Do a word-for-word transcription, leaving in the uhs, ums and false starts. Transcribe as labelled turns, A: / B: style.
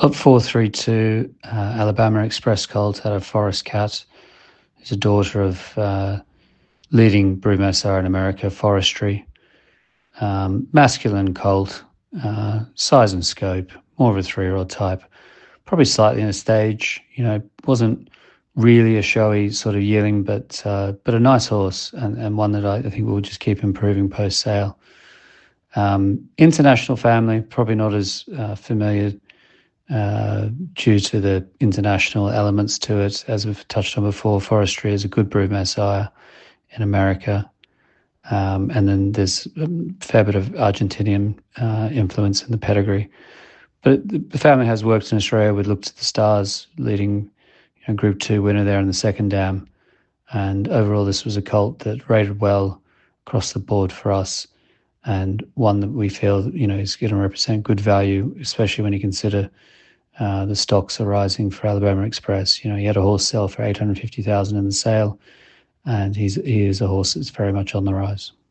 A: Lot four three two, uh, Alabama Express colt out of Forest Cat. Is a daughter of uh, leading broodmare sire in America, Forestry. Um, masculine colt, uh, size and scope, more of a three-year-old type. Probably slightly in a stage, you know, wasn't really a showy sort of yearling, but uh, but a nice horse and, and one that I, I think will just keep improving post-sale. Um, international family, probably not as uh, familiar uh, due to the international elements to it. As we've touched on before, Forestry is a good broodmare sire in America. Um, and then there's a fair bit of Argentinian uh, influence in the pedigree. But the family has worked in Australia with Look to the Stars, leading you know, Group two winner there in the second dam. And overall, this was a colt that rated well across the board for us, and one that we feel you know is going to represent good value, especially when you consider uh, the stocks are rising for Alabama Express. You know, he had a horse sell for eight hundred fifty thousand in the sale, and he's he is a horse that's very much on the rise.